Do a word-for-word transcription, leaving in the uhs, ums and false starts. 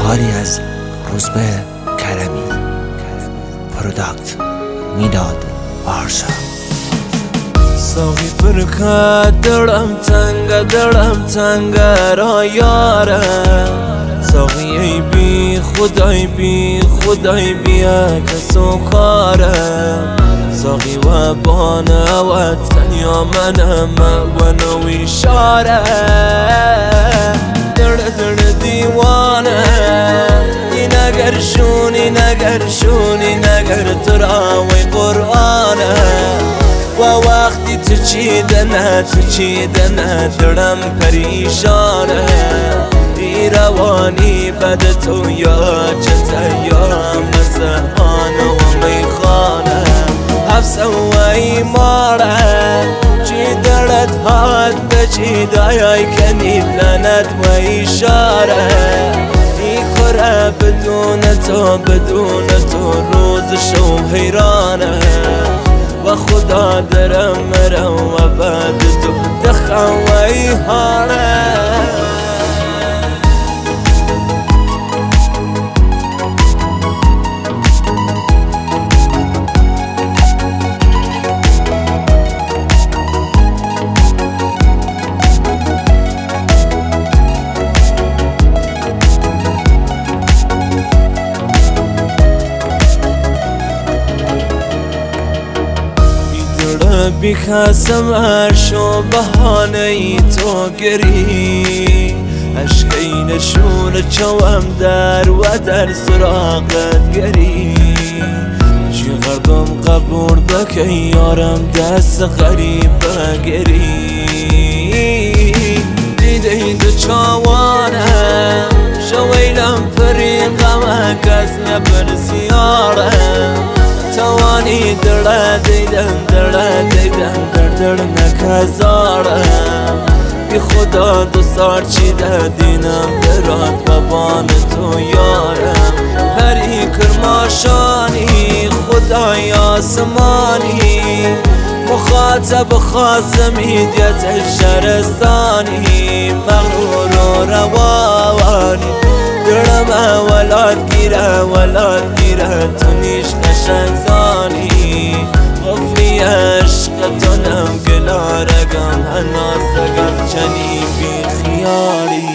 کاری از روزبه کرمی، پروداکت میداد آرشا. ساقی فرقت دلم تنگه دلم تنگه را یاره، ساقی ای بی خدای بی خدای بیا کسو کاره، ساقی و بانه و تنیا منم و نوی شاره، در در دیوانه این اگر شون این اگر شون این اگر تراوی قرآنه، و وقتی تو چیدنه تو چیدنه دلم پریشانه، ای روانی بد تو یا چه یا مسحانه و میخانه، حفظه و ایماره چی دلت هات به چی دایای کنید لنت و اشاره، ای خوره بدون تو بدون تو روز شو حیرانه، و خدا درم مرم و بعد تو دخوی هانه. بیخستم هرشو بهانه ای تو گری، عشقی نشون چوم در و در سراغت گری، چقدرم قبول بکه یارم دست غریب بگری، دیده دو چاوانم شویلم پریقم کس نپرسیارم، توانی دل دیدم دل دیدم در دل نکزارم، بی خدا دو سار چیده دینم برات و بان تو یارم، پری کرماشانی خدای آسمانی، مخاطب خاصمی دیت شرستانی، مغرور و روانی دلم ولاد گیره ولاد گیره تو نیش قشنگ زانی، غفلی عشقتونم گلارگم هناسگم چنی بی خیالی.